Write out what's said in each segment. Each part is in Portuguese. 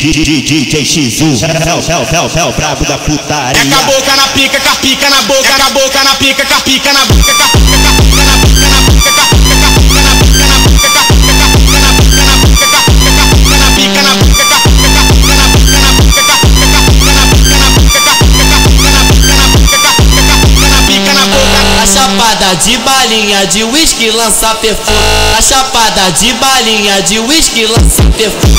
DJ X1, é o brabo da putaria. É com a boca na pica, com a pica na boca, com a boca na pica, com a pica na boca, com a pica na boca, na pica na boca, na pica na boca, na pica na boca, na pica na boca, A chapada de balinha de uísque lança perfume. A chapada de balinha de uísque lança perfume.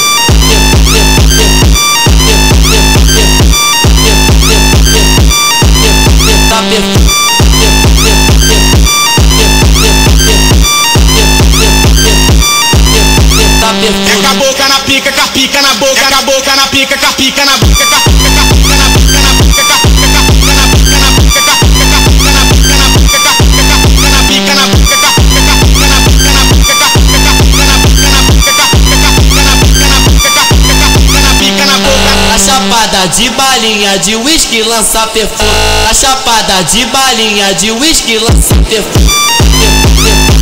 É com a boca na pica, com a pica na boca, com a boca na pica, com a pica na boca, com a pica na boca, na pica na boca, com a pica na boca, na pica na boca, com a pica na boca, na pica na boca, com a pica na boca, na pica na boca, na pica na boca, na pica na pica na boca. A chapada de balinha de uísque lança perfume. A chapada de balinha de uísque lança perfume.